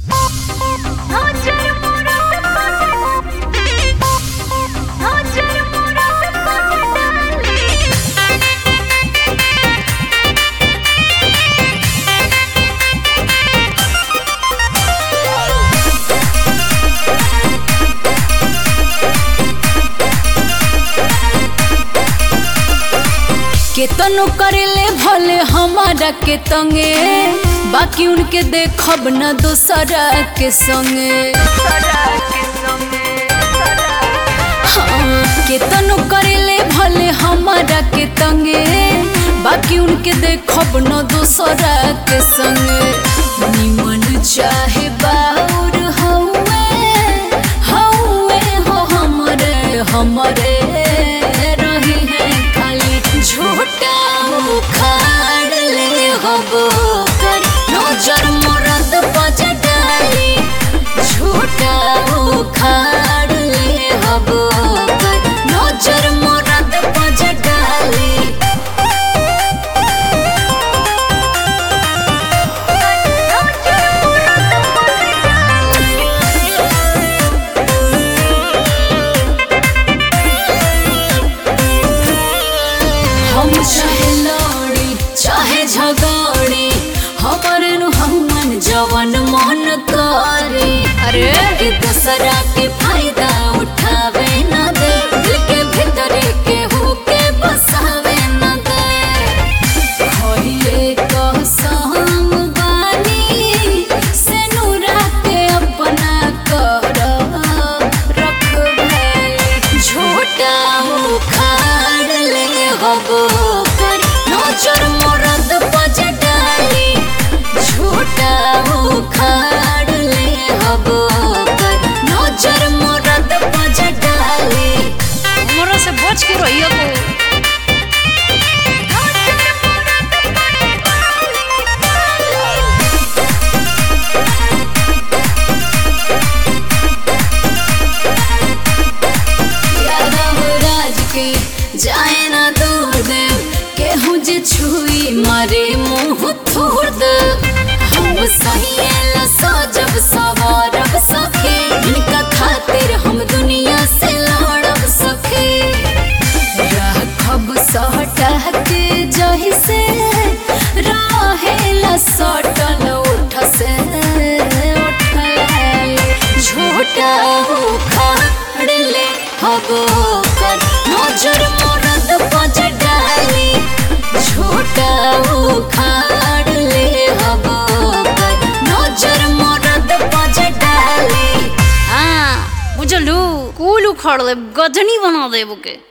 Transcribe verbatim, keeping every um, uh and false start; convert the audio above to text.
केतनो करेले भले हमारा के तंगे, बाकी उनके देखब न दोसरा के संगे। हाँ, केतनो करेले भले हमारा के तंगे, बाकी उनके देखब न दोसरा के संगे। निमन चाहे बाउर हउए हउए हो हमरे हमरे रही है खाली झूठा उखाड़ ले हबो कर नजर मरद पज डाली। झूठा उखाड़ ले हबो कर नजर मरद पज डाली। हम चाहे लड़ी चाहे झगड़ी, हमारे नु हमन जवन मन करे। अरे दूसरा के फायदा उठावे न दे, दिल के भीतर के होके बसावे न दे। होइए कसम बानी से नूरा के अपना कर रखबे। झूठा उखाड़ ले हबो कर नजर मरद पज डाली। झूठा उखाड़ ले हबो कर नजर मरद पज डाली। हमरा से बच के रहियो को। जाए ना दूर दे केहू जे छुई मारे मुँह थोड़ दे। हम सहिएला सजब सवारब सखे, इनका खातिर हम दुनिया से लड़ब सखे। राखब सटा के जही से रहेला सटल उठ से उठल। झूठा उखाड़ ले हबो कर नजर मरद पज डाली। झूठा उखाड़ ले हबो कर नजर मरद पज डाली। हाँ बुझलू, कुल उखाड़ ले, गजनी बना देबो के।